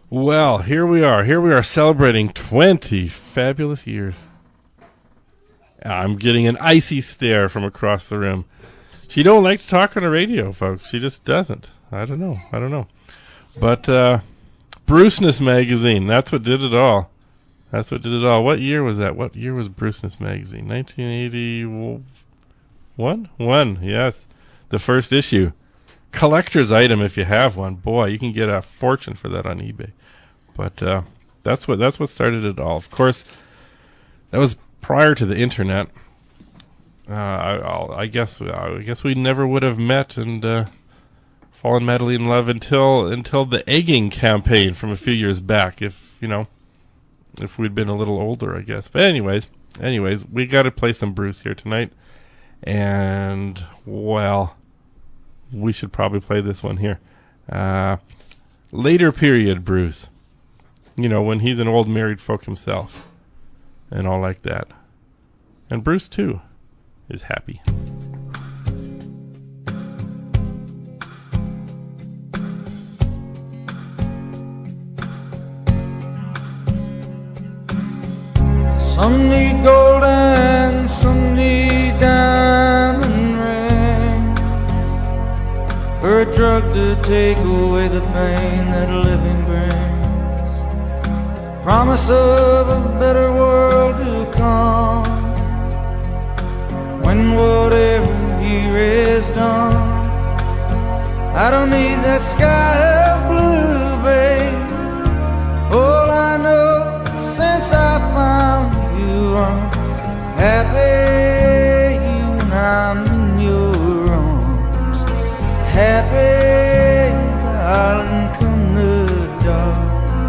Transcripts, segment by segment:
Well, here we are. Here we are celebrating 20 fabulous years. I'm getting an icy stare from across the room. She don't like to talk on the radio, folks. She just doesn't. I don't know. But Bruceness Magazine, that's what did it all. What year was that? What year was Bruceness Magazine? 1981? Yes. The first issue. Collector's item if you have one. Boy, you can get a fortune for that on eBay. But that's what started it all. Of course, that was prior to the internet. I guess we never would have met and fallen madly in love until the egging campaign from a few years back. If we'd been a little older, I guess. But anyways, we got to play some Bruce here tonight, and well, we should probably play this one here. Later period Bruce. When he's an old married folk himself, and all like that. And Bruce too is happy. Some need gold and some need diamond rings, or a drug to take away the pain that living brings. Promise of a better world to come when whatever here is done. I don't need that sky of blue, babe. All I know since I found you, I'm happy when I'm in your arms. Happy, darling, come the dark.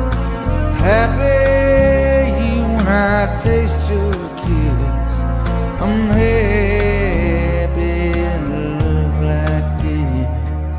Happy when I taste your kiss. I'm happy in love like this.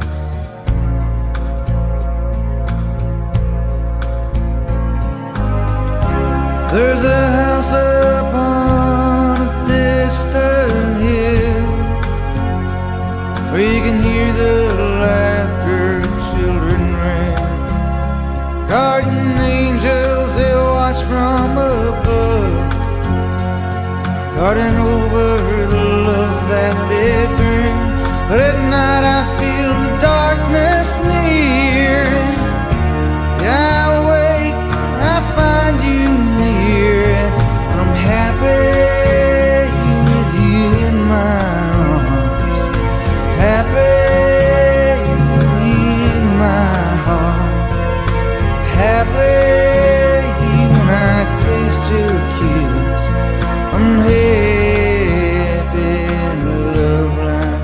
There's a house upon a distant hill where you can hear the laughter of children ring. Garden angels, they'll watch from above, guarding over the love that they bring. But at night I feel darkness near. Yeah, I wake, I find you near, and I'm happy with you in my arms. Happy with you in my heart. Happy when I taste your kiss. I'm happy in love like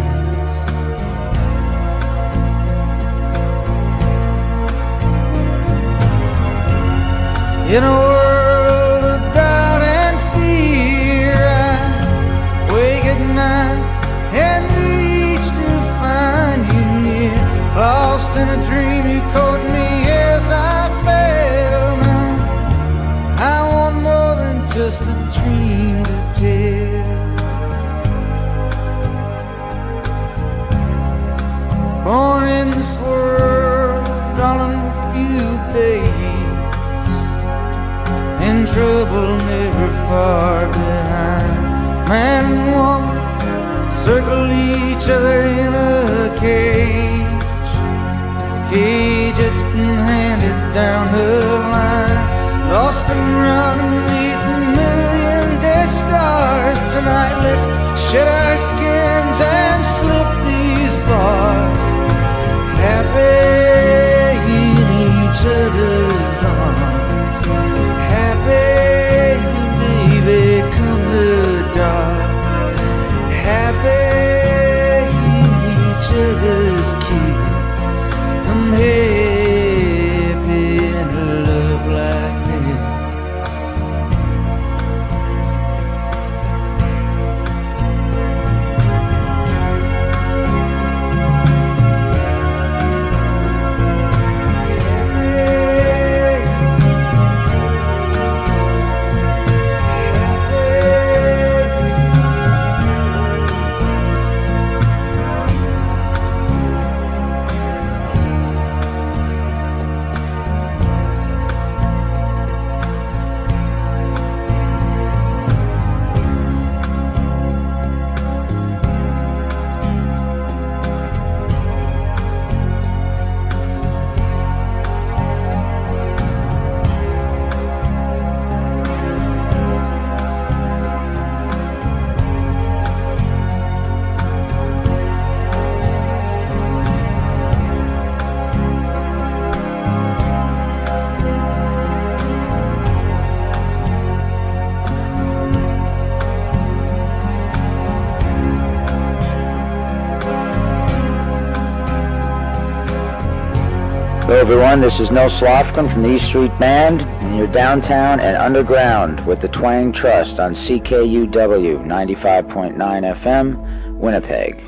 this. In a world of doubt and fear, I wake at night and reach to find you near. Lost in a dream, you caught me as I fell. Now I want more than just a dream to tell. Born in this world, darling, with few days, in trouble never far behind. Man and woman circle each other in a cage, a cage that's been handed down the line. Lost and run beneath a million dead stars. Tonight let's shed our skins and slip these bars. Happy in each other's arms. Happy, baby, come the dark. Happy in each other's kiss. I'm happy in love like this. Hello everyone, this is Nils Slofkin from the East Street Band, and you're downtown and underground with the Twang Trust on CKUW 95.9 FM, Winnipeg.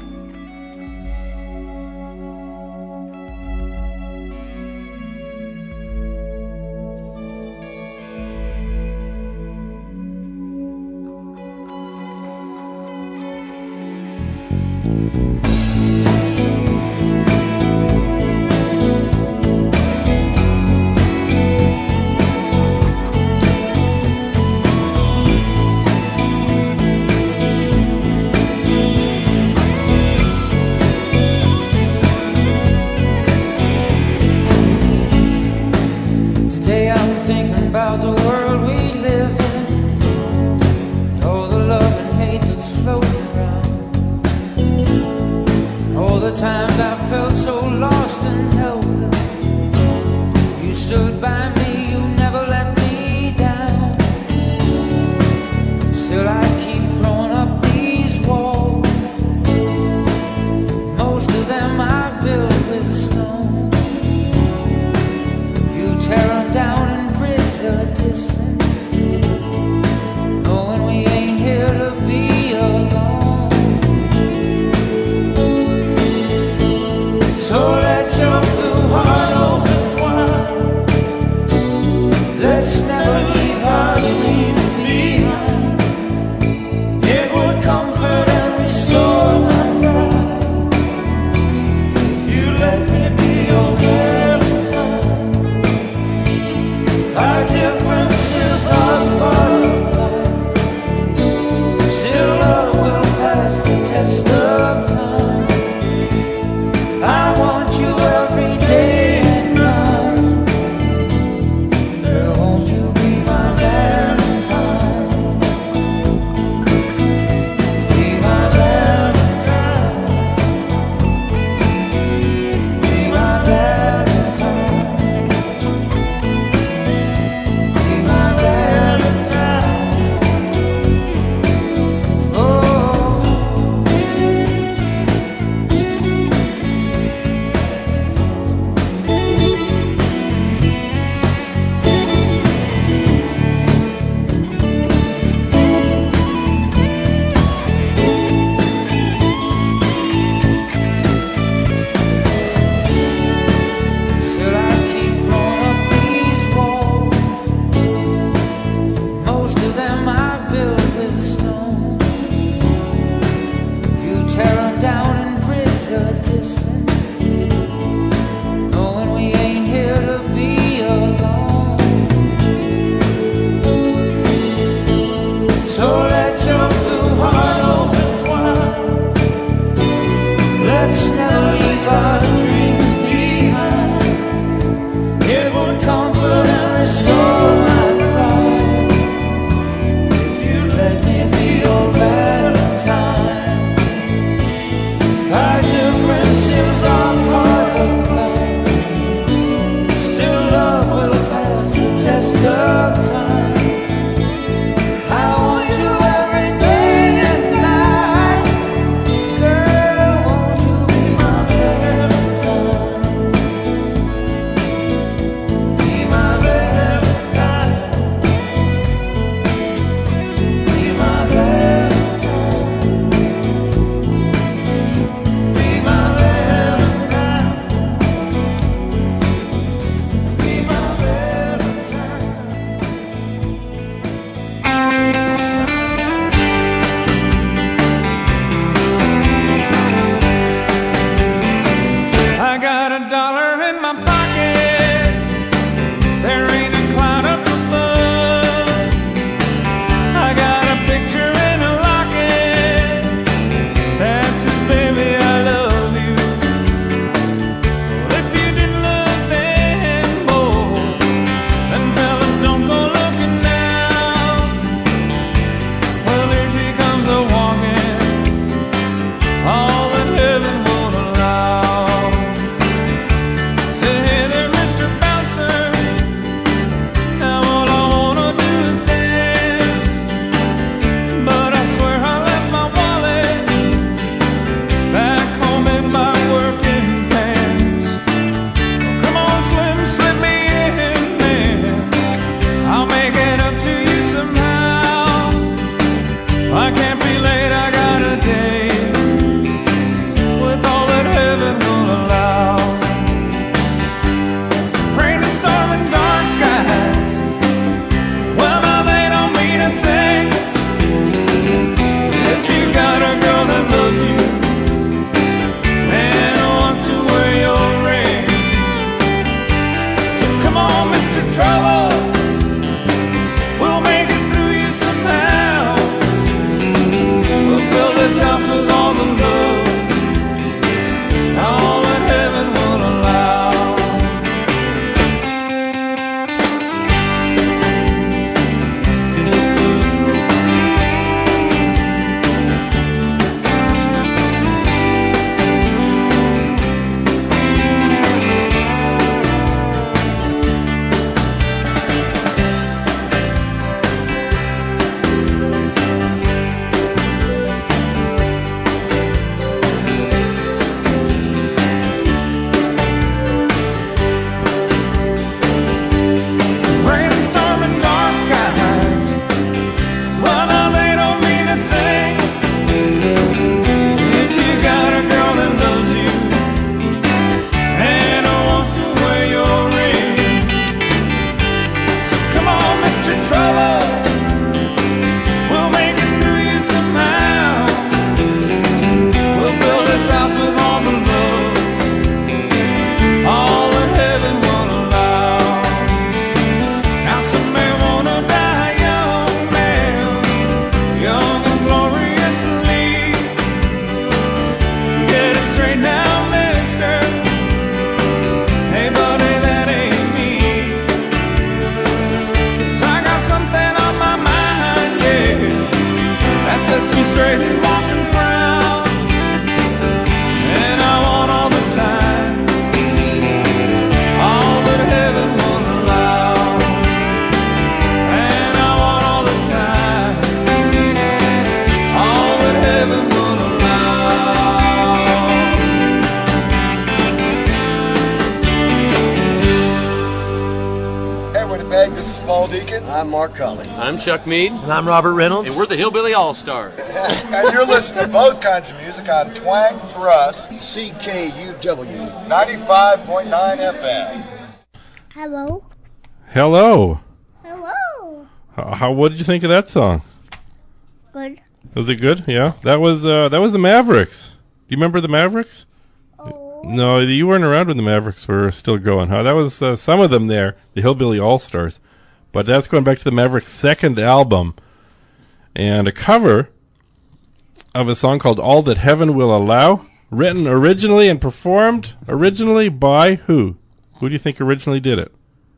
Meg. This is Paul Deacon. I'm Mark Cully. I'm Chuck Mead. And I'm Robert Reynolds. And we're the Hillbilly All-Stars. And you're listening to both kinds of music on Twang Thrust, CKUW 95.9 FM. Hello. Hello. Hello. What did you think of that song? Good. Was it good? Yeah. That was the Mavericks. Do you remember the Mavericks? Oh. No, you weren't around when the Mavericks were still going, huh? That was some of them there, the Hillbilly All-Stars. But that's going back to the Mavericks' second album. And a cover of a song called All That Heaven Will Allow, written originally and performed originally by who? Who do you think originally did it?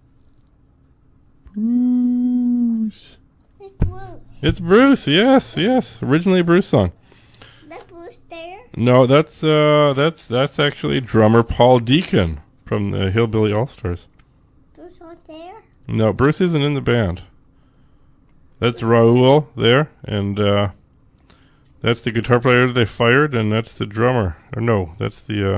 Bruce. It's Bruce. It's Bruce, yes. Originally a Bruce song. Is Bruce there? No, that's actually drummer Paul Deacon from the Hillbilly All-Stars. Bruce not there? No, Bruce isn't in the band. That's Raul there, and that's the guitar player they fired, and that's the drummer. Or no, that's the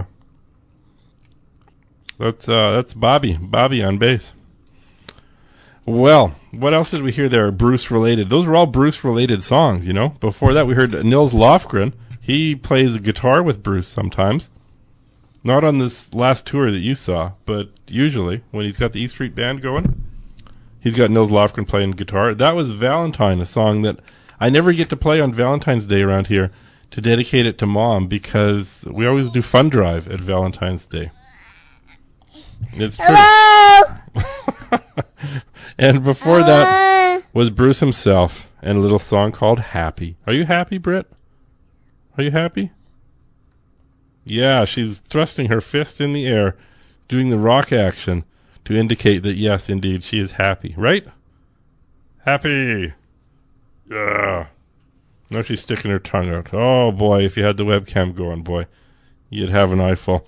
that's Bobby on bass. Well, what else did we hear there? Bruce related. Those were all Bruce related songs, you know. Before that, we heard Nils Lofgren. He plays guitar with Bruce sometimes. Not on this last tour that you saw, but usually when he's got the E Street Band going, he's got Nils Lofgren playing guitar. That was Valentine, a song that I never get to play on Valentine's Day around here to dedicate it to Mom, because we always do fun drive at Valentine's Day. It's pretty. Hello. And before that was Bruce himself and a little song called Happy. Are you happy, Britt? Are you happy? Yeah, she's thrusting her fist in the air, doing the rock action to indicate that, yes, indeed, she is happy. Right? Happy. Yeah. Now she's sticking her tongue out. Oh, boy, if you had the webcam going, boy, you'd have an eyeful.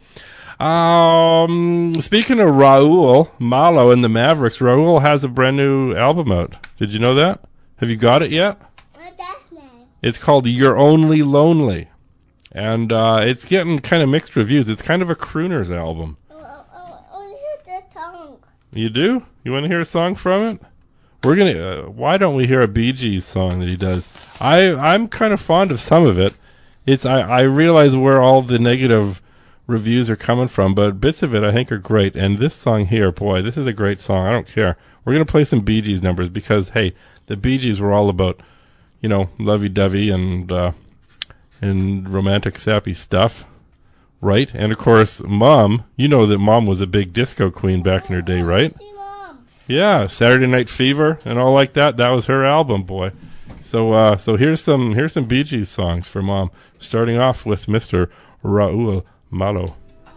Speaking of Raul Malo and the Mavericks, Raul has a brand new album out. Did you know that? Have you got it yet? What's that name? It's called You're Only Lonely. And it's getting kind of mixed reviews. It's kind of a crooner's album. Here's the tongue. You do? You want to hear a song from it? We're gonna. Why don't we hear a Bee Gees song that he does? I'm kind of fond of some of it. I realize where all the negative reviews are coming from, but bits of it I think are great. And this song here, boy, this is a great song. I don't care. We're gonna play some Bee Gees numbers because hey, the Bee Gees were all about, you know, lovey-dovey and romantic sappy stuff, right? And of course, Mom, you know that Mom was a big disco queen back in her day, right? Yeah, Saturday Night Fever and all like that. That was her album, boy. So here's some Bee Gees songs for Mom, starting off with Mr. Raul Malo.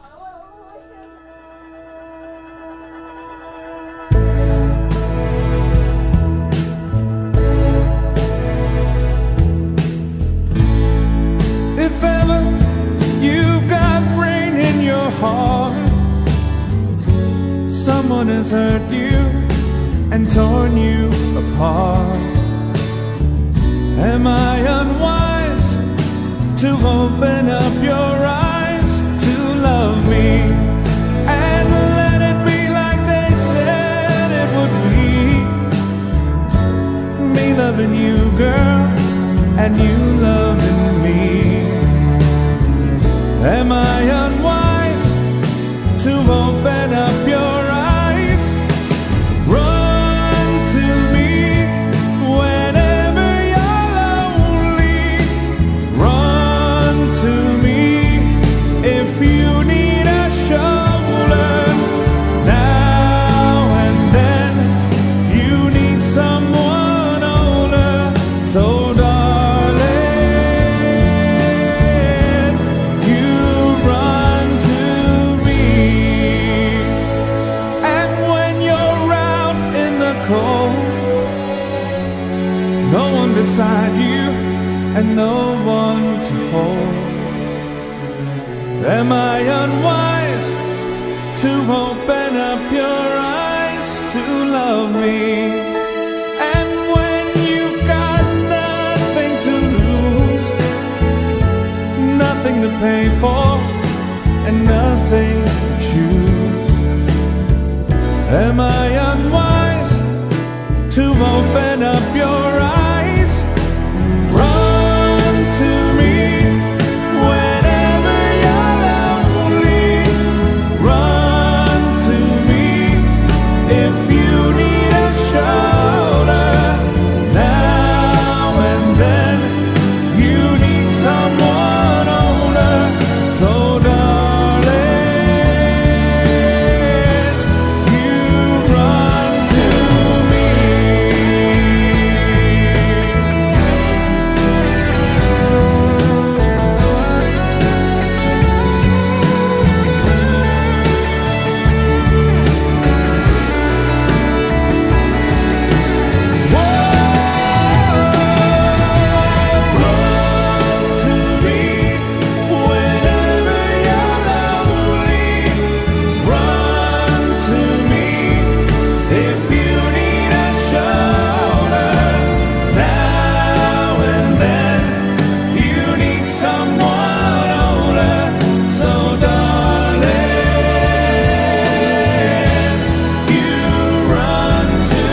If ever you've got rain in your heart, someone has hurt you and torn you apart. Am I unwise to open up your eyes to love me and let it be like they said it would be? Me loving you, girl, and you loving me. Am I unwise to open up your eyes? Run to me whenever you're lonely. Run to me if you need a shoulder. Now and then you need someone older. So darling, you run to me. And when you're out in the cold, no one beside you and no one to hold. Am I unwise to open up your eyes to love me? And when you've got nothing to lose, nothing to pay for, and nothing to choose, am I unwise open up your eyes. Run to me whenever you're lonely. Run to me if you need a shoulder. Now and then you need someone older. So darling, you run to me. Run to me whenever you're lonely. Run to me if you need a shoulder. Now and then you need someone older. So darling, you run to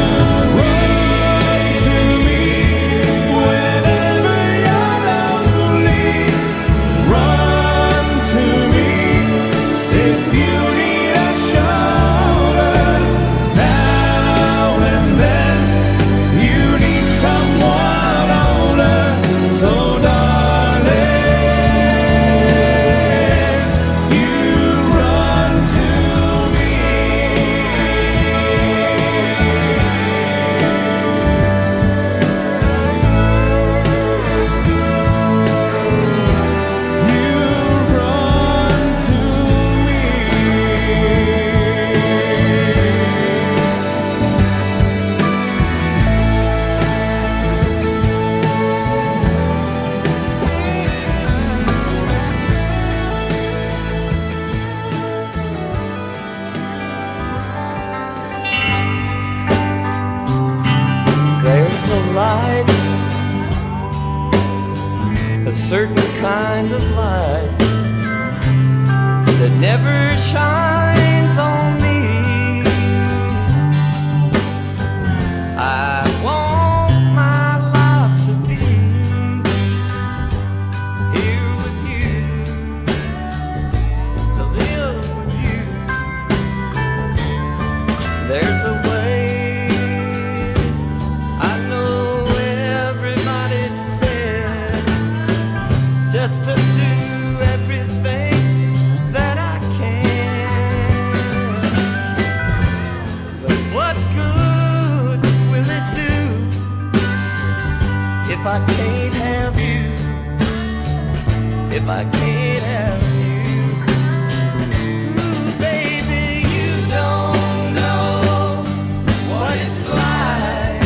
me whenever you're lonely. Run to me if you need a shoulder. Now and then you need someone older. So darling, you run to me. You run to There's a light, a certain kind of light that never shines on me. I want my life to be here with you, to live with you. There's a way I know everybody said, just to do everything that I can. But what good will it do if I can't have you? If I can't have you? Ooh, baby, you don't know what it's like.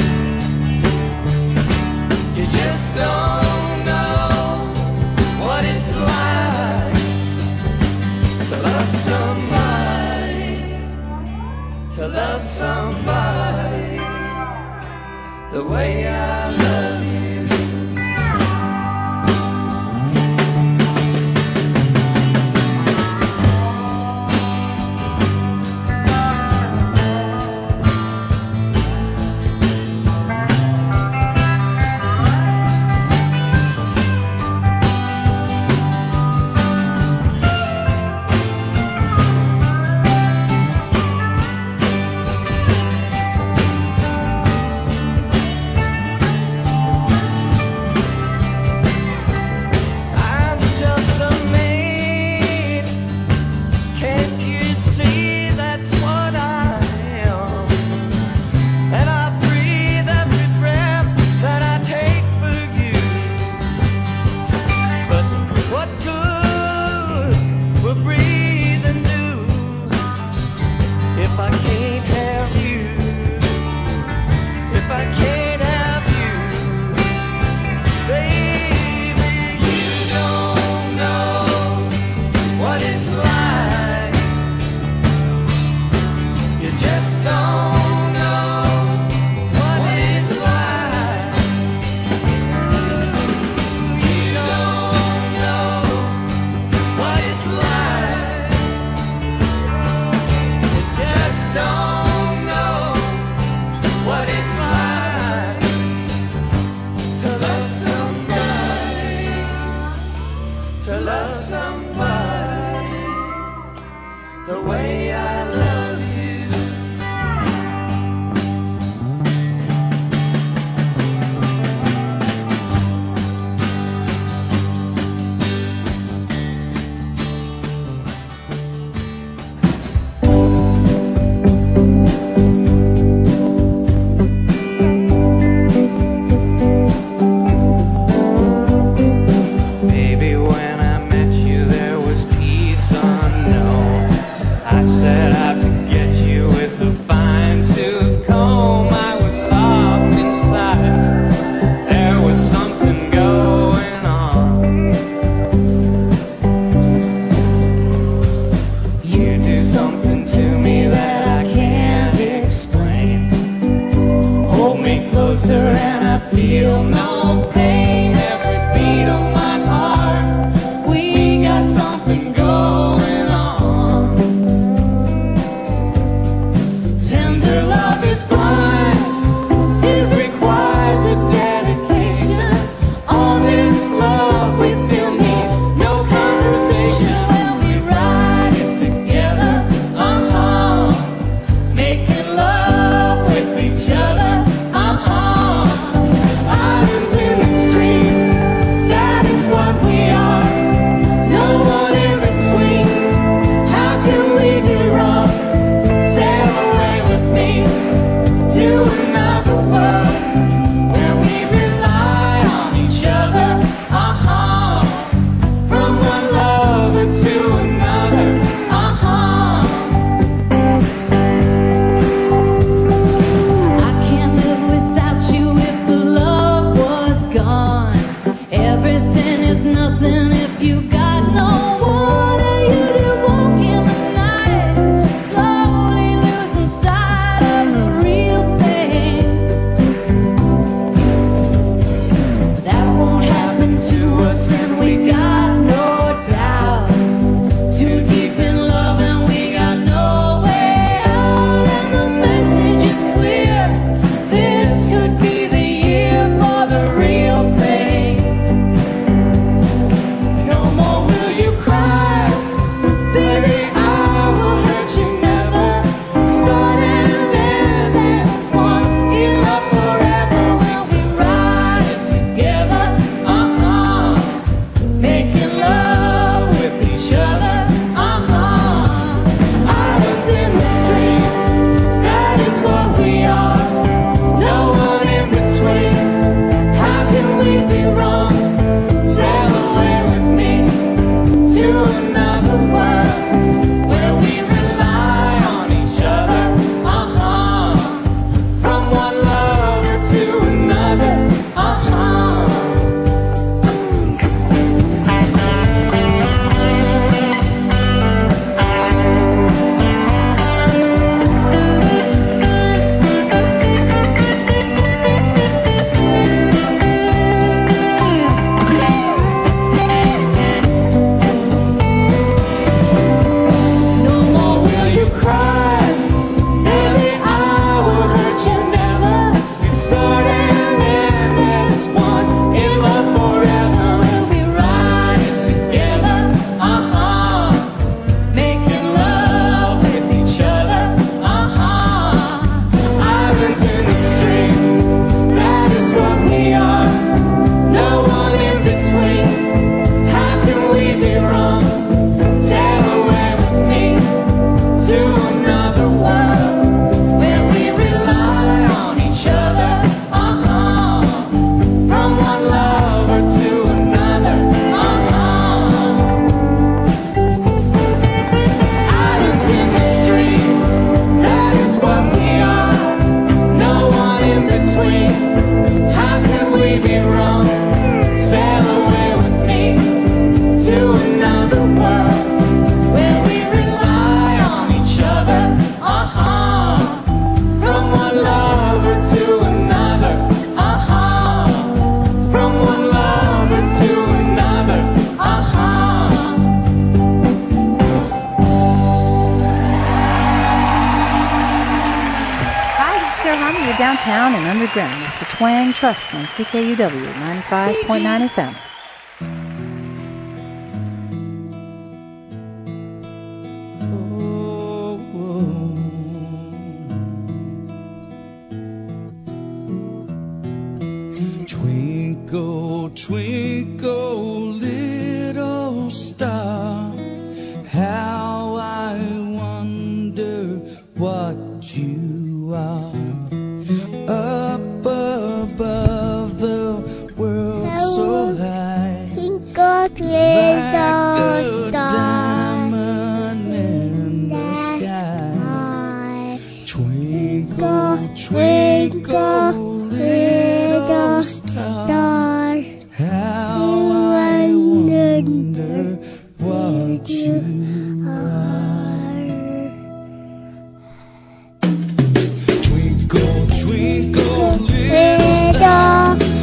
You just don't know what it's like to love somebody, to love somebody the way I love you. feel no pain, every beat of my heart. We got something going on. Tender love is blind, it requires a dedication. All this love we feel needs no conversation. When we ride it together, making love with each other, islands in the street, that is what we are. No one in between, how can we be wrong? Sail away with me to another world where we rely on each other, from one lover to another, I can't live without you if the love was gone. Everything is nothing if you got no one. And you do walk in the night, slowly losing sight of the real thing. That won't happen to us, and we got no doubt. Too deep in love and we got no way out. And the message is clear, this could be the year for the real thing. No more will you cry, baby, I will hurt you never. Start and end as one, in love forever. When we ride it together, making love with each other, islands in the street, that is what we are. No one in between, how can we be wrong? Sail away with me to another world where we rely on each other, from one lover to another, No more will you cry, baby, I will hurt you never. Start and end as one, in love forever. When we ride it together, making love with each other, islands in the street, that is what we are. No one in between, how can we be wrong? Sail away with me to another world where we rely on each other, from one lover to another, islands in the street, that is what we are. No one in between, how can we be wrong? Sail away with me to another world where we rely on each other, from one lover to another, from one lover to another, Hi, this is Sarah Harmon. You're downtown and underground with the Twang Trust on CKUW 95.9 FM. Twinkle, twinkle, little star, how I wonder what you are. Up above the world so high, God like a little star. diamond in the sky. Twinkle, Twinkle, little star, how I wonder what you are. Twinkle, twinkle, little star,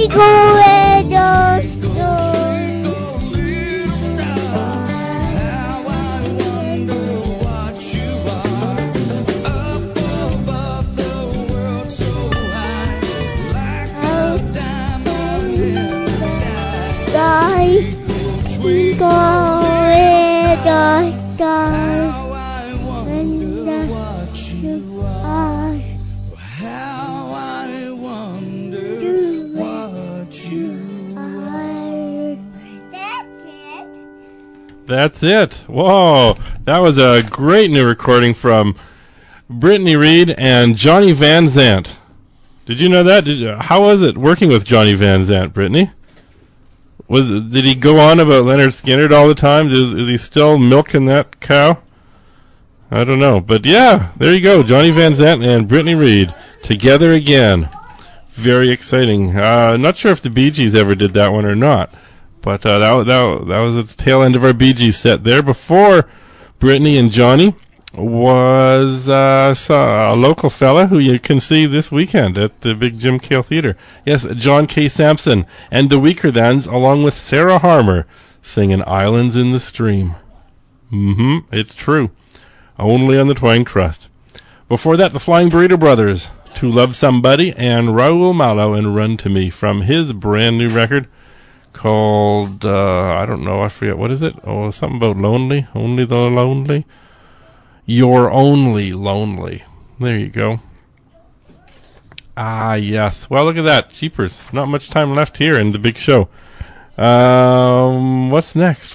Twinkle little star. Sky, twinkle little star. When the stars How I wonder do what you are. That's it. That's it. Whoa. That was a great new recording from Brittany Reed and Johnny Van Zant. Did you know that? How was it working with Johnny Van Zant, Brittany? Did he go on about Leonard Skinner all the time? Is he still milking that cow? I don't know. But yeah, there you go. Johnny Van Zant and Brittany Reed together again. Very exciting. Not sure if the Bee Gees ever did that one or not. But that was its tail end of our Bee Gees set there. Before Brittany and Johnny was a local fella who you can see this weekend at the Big Jim Cale Theater. Yes, John K. Sampson and the Weaker Thans, along with Sarah Harmer, singing Islands in the Stream. It's true. Only on the Twang Trust. Before that, the Flying Burrito Brothers, To Love Somebody, and Raul Malo and Run to Me from his brand new record called, I don't know, I forget, what is it? Oh, something about lonely, only the lonely. You're Only Lonely. There you go. Ah, yes. Well, look at that. Jeepers. Not much time left here in the big show. What's next?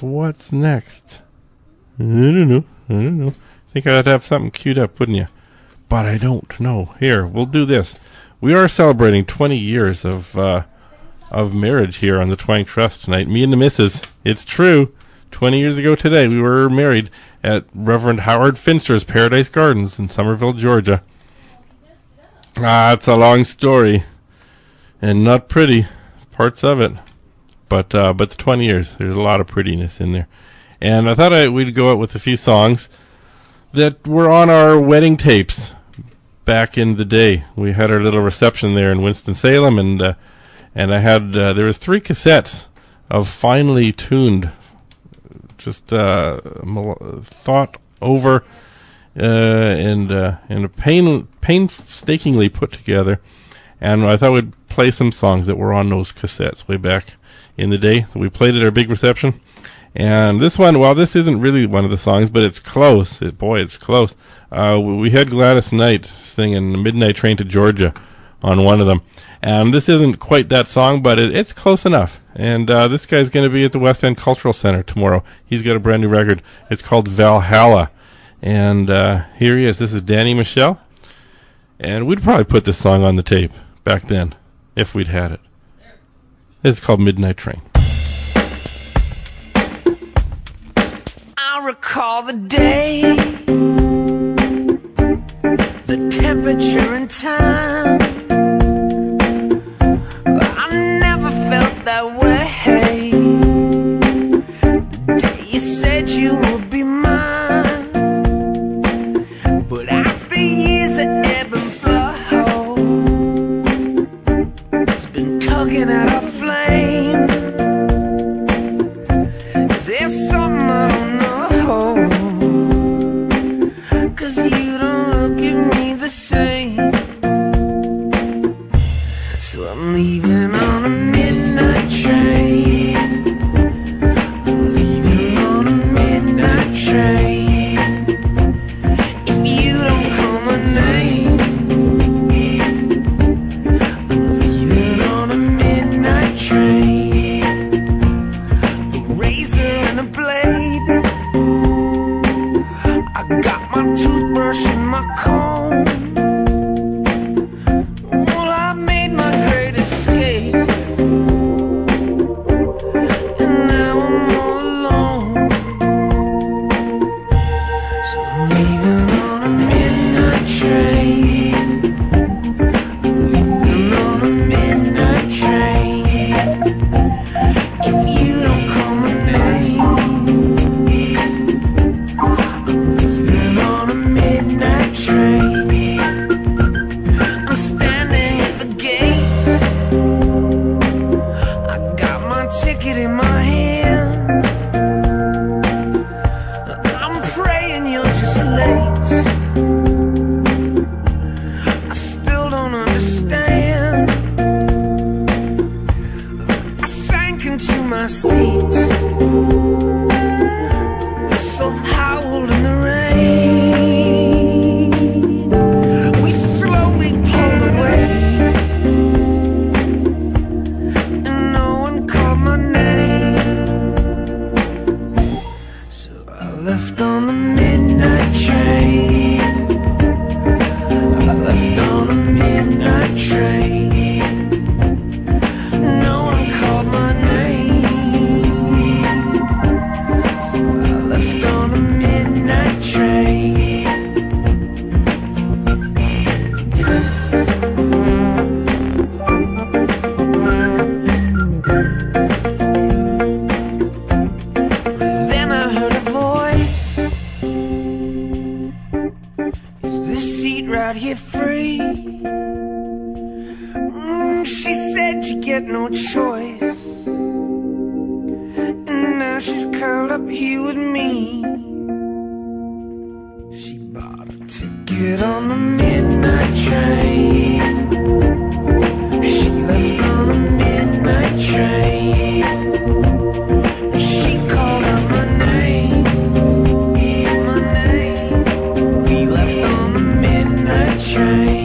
I don't know. Think I'd have something queued up, wouldn't you? But I don't know. Here, we'll do this. We are celebrating 20 years of marriage here on the Twang Trust tonight. Me and the missus. It's true. 20 years ago today, we were married at Reverend Howard Finster's Paradise Gardens in Somerville, Georgia. It's a long story, and not pretty, parts of it. But it's 20 years. There's a lot of prettiness in there. And I thought we'd go out with a few songs that were on our wedding tapes back in the day. We had our little reception there in Winston-Salem, and I had, there was 3 cassettes of finely tuned, just thought over and painstakingly put together. And I thought we'd play some songs that were on those cassettes way back in the day that we played at our big reception. And this one, well, this isn't really one of the songs, but it's close. It's close. We had Gladys Knight singing The Midnight Train to Georgia on one of them. And this isn't quite that song, but it's close enough. And this guy's going to be at the West End Cultural Center tomorrow. He's got a brand new record. It's called Valhalla. And here he is. This is Danny Michel. And we'd probably put this song on the tape back then, if we'd had it. It's called Midnight Train. I recall the day, the temperature and time. I never felt that way. The day you said you would be mine. But after years of ebb and flow, it's been tugging at our flame. Is there something I don't know? 'Cause you don't look at me the same. So I'm leaving on a midnight train. I'm leaving on a midnight train. If you don't call my name, I'm leaving on a midnight train. A razor and a blade, I got my toothbrush and my comb. Well, I made my great escape. She said you get no choice, and now she's curled up here with me. She bought a ticket on the midnight train. She left on a midnight train. And she called out my name, my name. We left on the midnight train.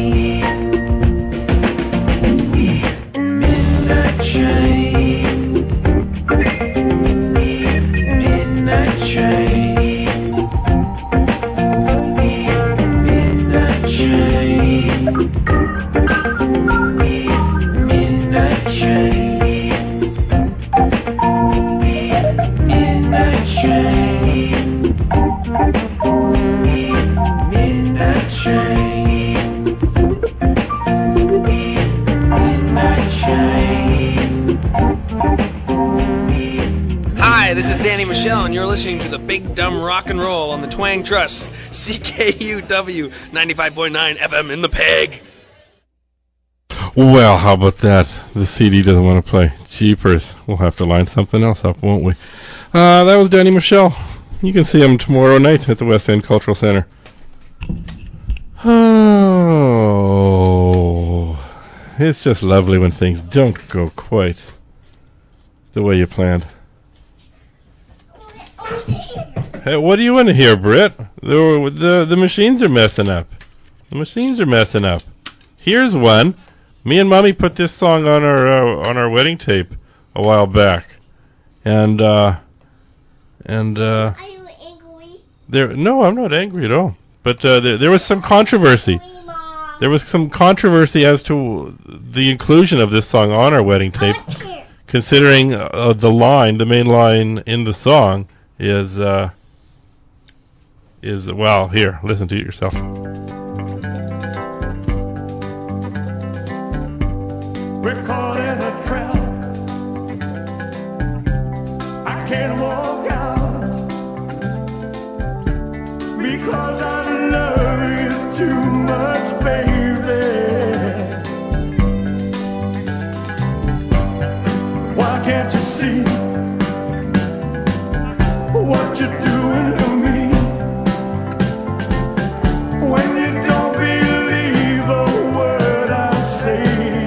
And you're listening to the Big Dumb Rock and Roll on the Twang Trust, CKUW 95.9 FM in the Peg. Well, how about that? The CD doesn't want to play. Jeepers. We'll have to line something else up, won't we? That was Danny Michel. You can see him tomorrow night at the West End Cultural Center. Oh, it's just lovely when things don't go quite the way you planned. Hey, what do you want to hear, Britt? The machines are messing up. The machines are messing up. Here's one. Me and Mommy put this song on our wedding tape a while back, and Are you angry? No, I'm not angry at all. But there was some controversy. There was some controversy as to the inclusion of this song on our wedding tape, considering the main line in the song is well, here, listen to it yourself. We're caught in a trap. I can't walk out because I love you too much, baby. Why can't you see what you're doing to me? When you don't believe a word I say,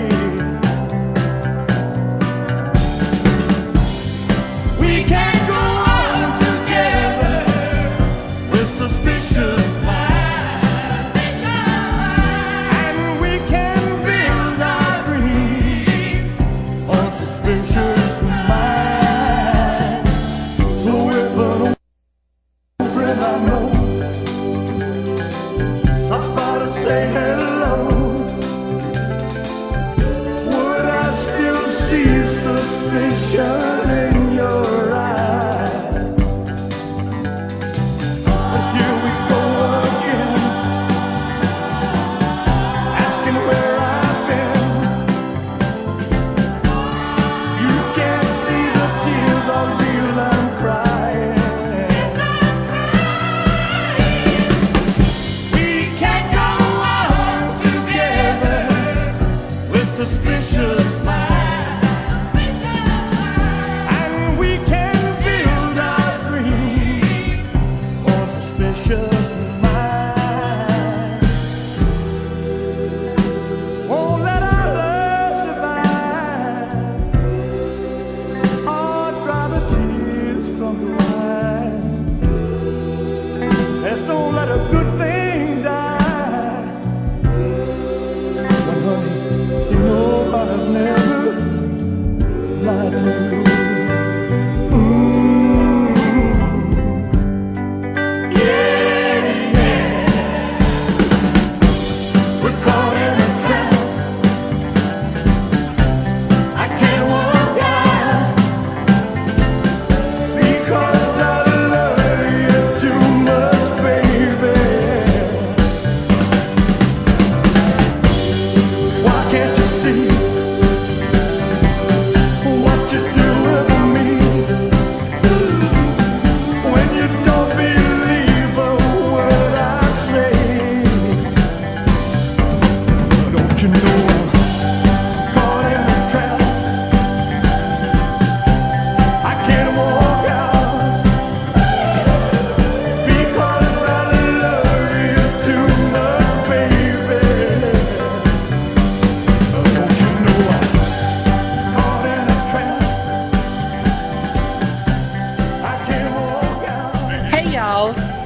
we can't go on together with suspicious minds, and we can build our dreams on suspicious minds. So if an old friend I know stops by to say hello, would I still see suspicion in your eyes? But here we go again, asking where I've been. You can't see the tears I feel I'm crying. We can't go on together with suspicious minds, and we can build our dreams on suspicious minds. Won't let our love survive, or dry the tears from your eyes. Let's don't let a good thing die. But honey, you know I've never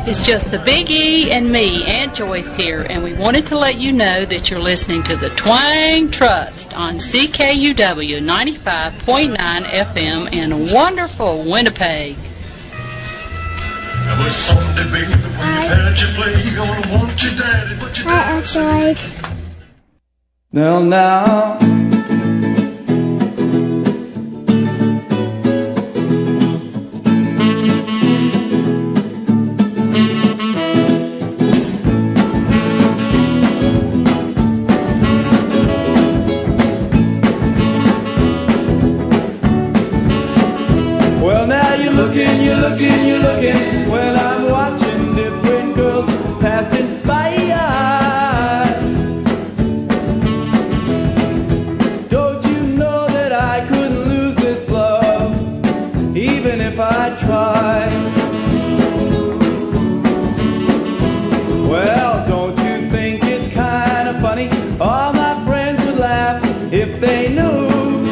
It's just the Big E and me, Aunt Joyce here, and we wanted to let you know that you're listening to the Twang Trust on CKUW 95.9 FM in wonderful Winnipeg. Well, someday, baby, when you've had your play, you're gonna want your daddy, but your daddy's Well, now. Well, now you're looking, well, I'm watching different girls passing by. Don't you know that I couldn't lose this love, even if I tried? Well, don't you think it's kind of funny? All my friends would laugh if they knew.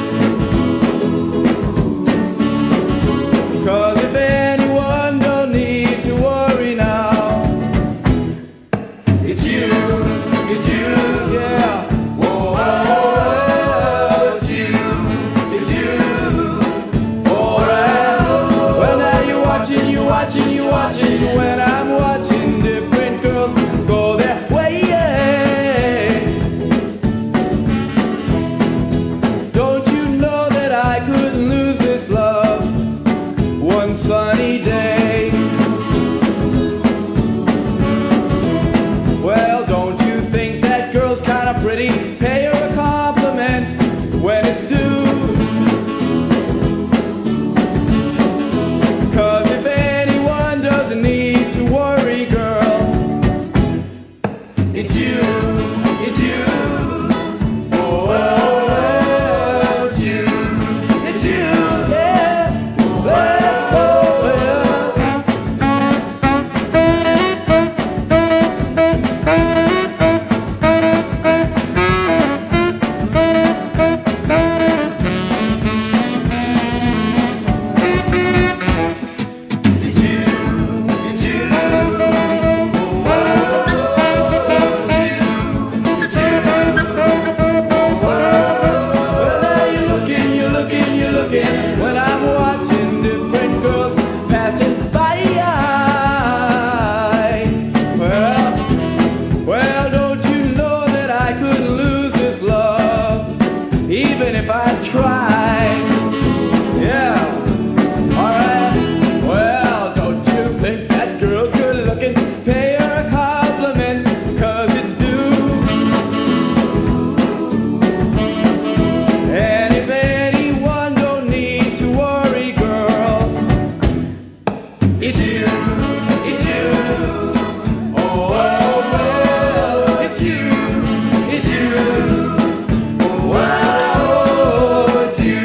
'Cause if anyone don't need to worry now, it's you, yeah. Whoa, it's you. Alright. Well, now you're watching when I'm watching different girls go their way. Don't you know that I couldn't lose this love one sunny day? Well, don't you think that girl's kind of pretty? Pay her a compliment when it's due. 'Cause if anyone doesn't need to worry, girl, it's you. Oh, well, it's you, yeah. You're looking when I'm watching different girls passing by. Well, don't you know that I couldn't lose this love, even if I tried? Yeah, alright. Well, don't you think that girl's good looking? Pay her a compliment, 'cause it's due. And if anyone don't need to worry, girl, it's you. Oh, well, it's you. Oh, wow, it's you.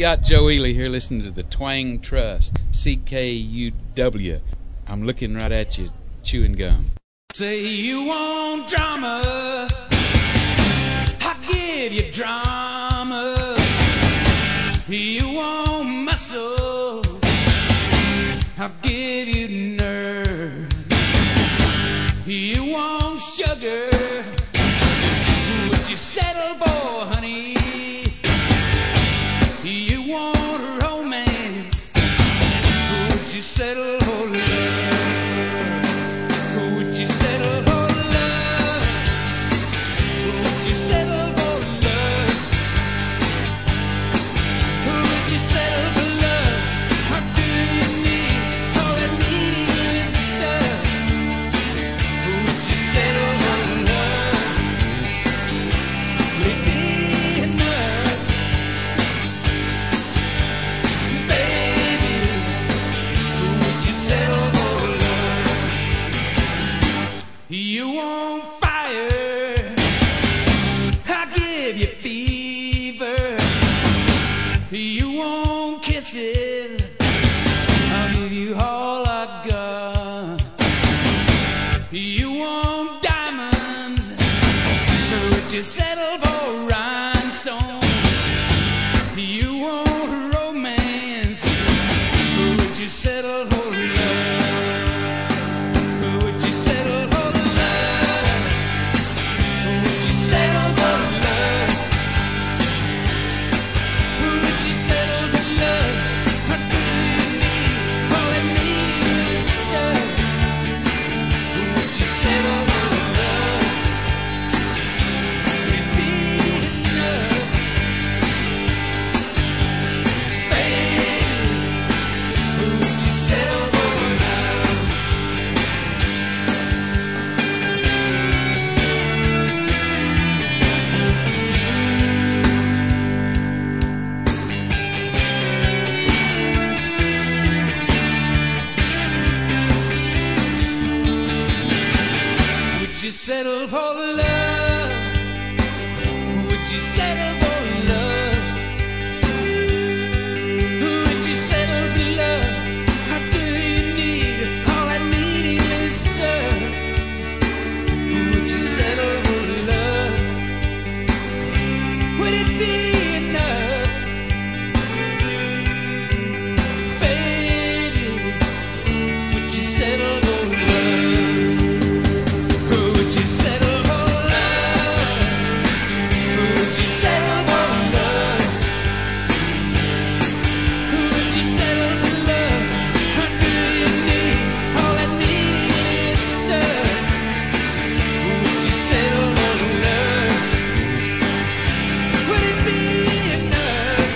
got Joe Ely here listening to the Twang Trust, CKUW. I'm looking right at you, chewing gum. Say you want drama, I'll give you drama. You want muscle, I'll give you nerve. You want sugar, would you settle for, honey? You want romance, would you settle for love? Would you settle for love? Would you settle for love? Would you settle for love? Or do you need all that meaningless stuff? Would you settle for love? Would it be enough? Baby, would you settle for love? You want fire, I'll give you fever. You want kisses, I'll give you all I got. You want diamonds, would you settle for rhinestones? You want romance, would you settle for love? Would you settle for love? Would you settle for love? Would you settle for love? Or do you need all that meaningless stuff? Would you settle for love? Would it be enough? Baby, would you settle for love? Would you settle for love? Would you settle for love? Would you settle for love? Or do you need all that meaningless stuff? Would you settle for love? Would it be enough? Baby, would you settle for love? Would you settle for love? Would you settle for love? Would you settle for love? Or do you need all that meaningless stuff? Would you settle for love? Would it be enough?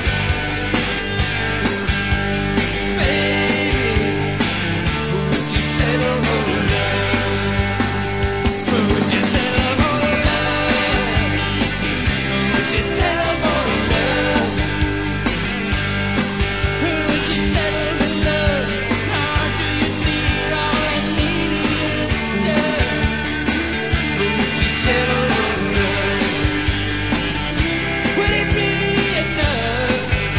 Baby, would you settle for love? Would you settle for love? Would you settle for love? Would you settle for love? Or do you need all that meaningless stuff? Would you settle for love? Would it be enough?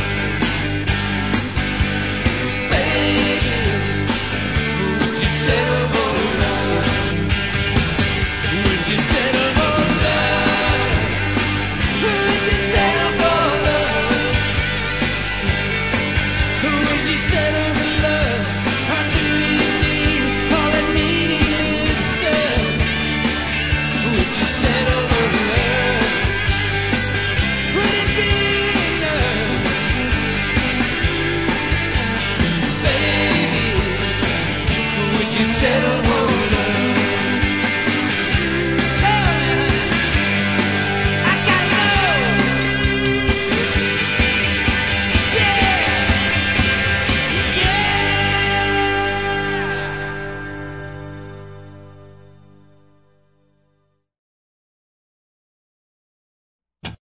Baby, would you settle for love? Would you settle for love? Would you settle for love? Would you settle for love? Or do you need all that meaningless stuff? Would you settle for love? Would it be enough? Baby, would you settle